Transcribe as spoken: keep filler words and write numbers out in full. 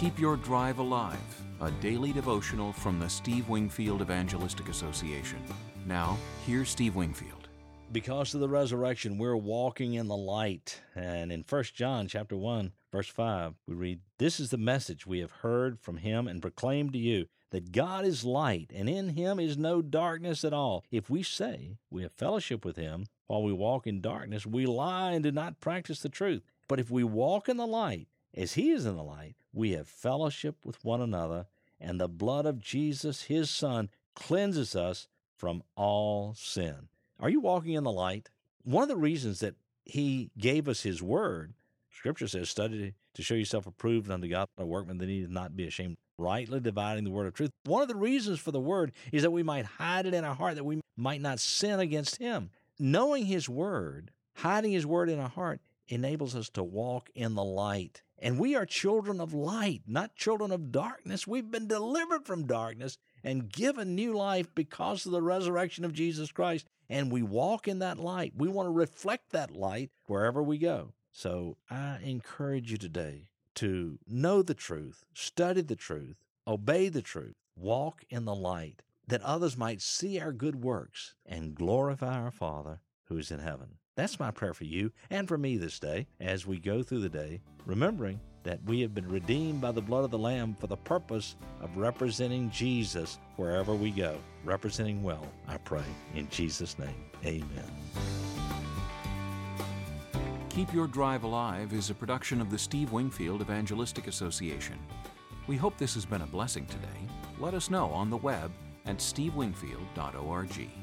Keep Your Drive Alive, a daily devotional from the Steve Wingfield Evangelistic Association. Now, here's Steve Wingfield. Because of the resurrection, we're walking in the light. And in First John chapter one, verse five, we read, "This is the message we have heard from him and proclaimed to you, that God is light, and in him is no darkness at all. If we say we have fellowship with him while we walk in darkness, we lie and do not practice the truth. But if we walk in the light, as he is in the light, we have fellowship with one another, and the blood of Jesus, his Son, cleanses us from all sin." Are you walking in the light? One of the reasons that he gave us his word, Scripture says, study to show yourself approved unto God, a workman that needeth not be ashamed, rightly dividing the word of truth. One of the reasons for the word is that we might hide it in our heart, that we might not sin against him. Knowing his word, hiding his word in our heart, enables us to walk in the light. And we are children of light, not children of darkness. We've been delivered from darkness and given new life because of the resurrection of Jesus Christ. And we walk in that light. We want to reflect that light wherever we go. So I encourage you today to know the truth, study the truth, obey the truth, walk in the light, that others might see our good works and glorify our Father who is in heaven. That's my prayer for you and for me this day as we go through the day, remembering that we have been redeemed by the blood of the Lamb for the purpose of representing Jesus wherever we go, representing well, I pray. In Jesus' name, amen. Keep Your Drive Alive is a production of the Steve Wingfield Evangelistic Association. We hope this has been a blessing today. Let us know on the web at steve wingfield dot org.